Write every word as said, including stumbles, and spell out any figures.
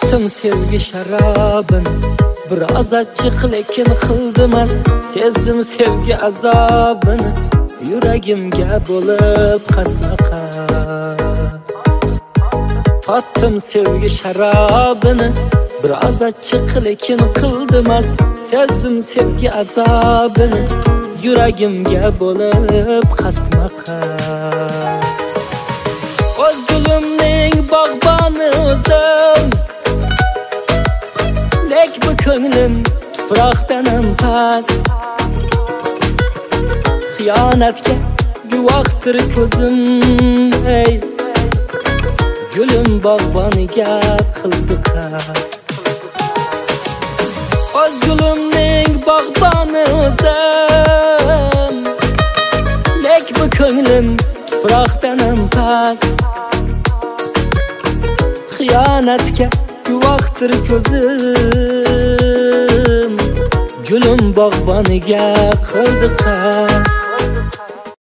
Tattım sevgi şarabını, biraz açık lekin kıldım. Sezdim sevgi azabını, yüreğimge bolup kasmakas. Tattım sevgi şarabını, biraz açık lekin kıldım. Sezdim sevgi azabını, yüreğimge bolup kasmakas. Öz gülümning bağbanı özüm, lek bu könglim tuproqdanam past. Xiyonatga guvohdir ko'zim, ey gülüm bog'boniga qildi qasd. O'z gülümning bog'boni o'zim, lek bu ko'nglim tuproqdanam past. Xiyonatga guvohdir ko'zim, gülüm bog'boniga qildi qasd.